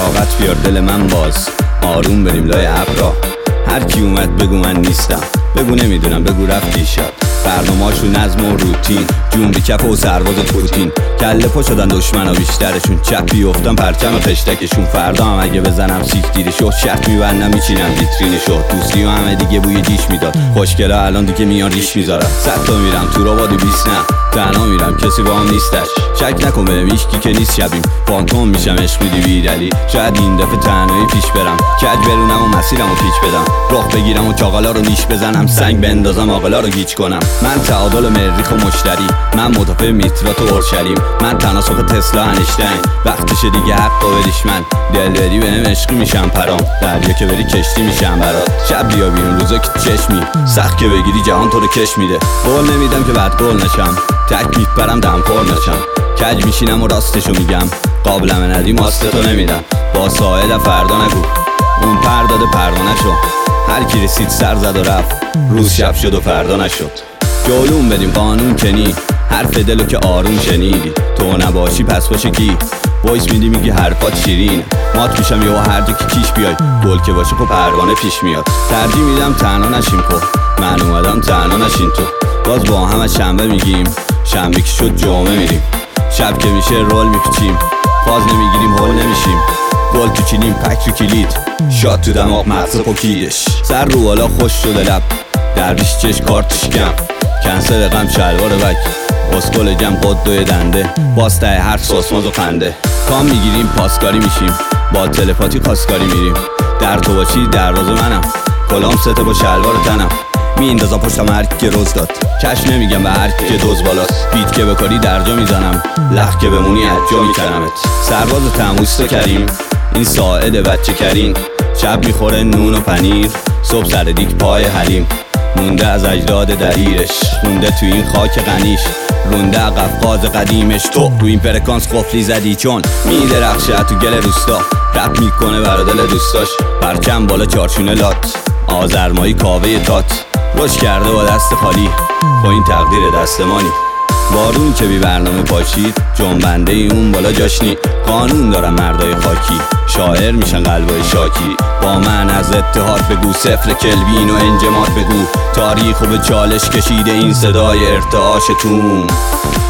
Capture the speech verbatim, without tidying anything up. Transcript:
طاقت بیار دل من باز، آروم بریم لای ابرا. هر کی اومد بگو من نیستم، بگو نمیدونم، بگو رفتی شد. برنامه‌شو نظم و روتین، جون بی کف و سرباز پوتین. کله پا شدن دشمنا بیشترشون، چپ بیفتن پرچم خشتکشون. فردا هم اگه بزنم سیک دیرشو، شرط میبندم میچینم ویترینشو. دوستی و همه دیگه بوی جیش میداد، خوشگلا الان دیگه میان ریش میذارن. صد تا میرم تو رابادی بیست نه، تنها میرم کسی با هم نیستش. شک نکن بهم هیچکی که نیست، شبیم فانتوم میشم عشق میدی بیدلی. شاید این دفعه تنهایی پیش برم، کج برونم و مسیرم و پیچ بدم. راه بگیرم و چاقالا رو نیش بزنم، سنگ بندازم عاقلا رو گیج کنم. من تعادل مریخ و مشتری، من مدافع میترات و اورشلیم. من تناسخ تسلا انشتین، وقتشه دیگه حق و بریش. من دل بری بهم عشقی میشم پرام، دریا که بری کشتی میشم برات. شب بیا بیرون روزا که چشمی، سخت که بگیری جهان تو رو کش میده. قول نمیدم که بعد قول نشم، تک میپرم دم پر نشم. کج میشینم و راستشو میگم، قابلمه ندی ماستتو نمیدم. با ساعد فردا نگو، اون پر داده پروانه شو. هر کی رسید سر زد و رفت، روز شب شد و فردا نشد. جلوم بدیم قانون کنی، حرف دلو که آروم شنیدی. تو نباشی پس باشه کی، وایس میدی میگی حرفات شیرین. مات میشم یا هر جا که کیش بیای، گل که باشه خب پروانه پیش میاد. ترجیح میدم تنها نشیم خب، من اومدم تنها نشین تو. باز با هم از شنبه میگیم، شنبه که شد جمعه میریم. شب که میشه رول میپیچیم، فاز نمیگیریم هول نمیشیم. گل تو چینیم پک رو کلید، شاد تو دماغ مغز پوکیدش. سر رو بالا خوش شده لب، درویش چش کارتش کم. کنسل غم شلوار بک، اسکل جم قد دوی دنده. باز ته هر سوسماز و خنده. کام میگیریم پاسکاری میشیم، با تلپاتی خواستگاری میریم. در تو باشی دروازه منم، کلام سته با شلوار تنم. میندازم پشتم هر کی که روز داد، کش نمیگم به هر کی که دوز بالاست. بیت که بکاری درجا میزنم، لخ که بمونی از جا میکنمت. سرباز تموست کریم، این ساعد بچه کرین. شب میخوره نون و پنیر، صبح سر دیگ پای حلیم. مونده از اجداد دریرش، خونده تو این خاک غنیش. رونده قفقاز قدیمش، تو تو این فرکانس قفلی زدی چون میدرخشه تو گل روستا. رپ میکنه برا دل دوستاش، پرچم بالا چارچونه لات. آزرمایی کاوه تات، روش کرده با دست خالی. با این تقدیر دستمانی، بارون که بی برنامه پاشید. جنبنده اون بالا جاشنی، قانون دارن مردای خاکی. شاعر میشن قلبای شاکی. با من از اتحاد بگو، صفر کلوین و انجماد بگو. تاریخو به چالش کشیده این صدای ارتعاش توم.